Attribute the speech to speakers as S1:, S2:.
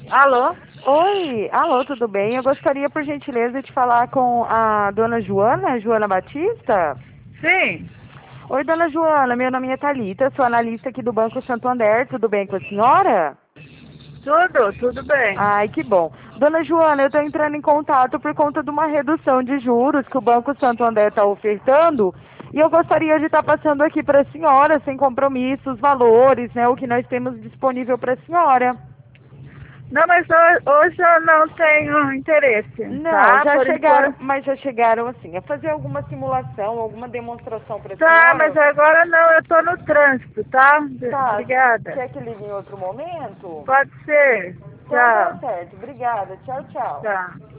S1: Alô?
S2: Oi, alô, tudo bem? Eu gostaria, por gentileza, de falar com a dona Joana, Joana Batista.
S1: Sim,
S2: Oi, dona Joana, meu nome é Thalita, sou analista aqui do Banco Santander, tudo bem com a senhora?
S1: tudo bem.
S2: Ai, que bom. Dona Joana, eu estou entrando em contato por conta de uma redução de juros que o Banco Santander está ofertando e eu gostaria de estar passando aqui para a senhora, sem compromissos, valores, né, o que nós temos disponível para a senhora.
S1: Não, mas hoje eu não tenho interesse,
S2: Não,
S1: tá?
S2: já
S1: Por
S2: chegaram,
S1: enquanto.
S2: mas já chegaram assim, a fazer alguma simulação, alguma demonstração para a
S1: Tá, mas
S2: senhora?
S1: agora não, eu tô no trânsito, tá?
S2: Tá,
S1: Obrigada.
S2: quer que ligue em outro momento?
S1: Pode ser.
S2: Então tá
S1: Tchau.
S2: certo, obrigada, tchau, tchau.
S1: Tchau.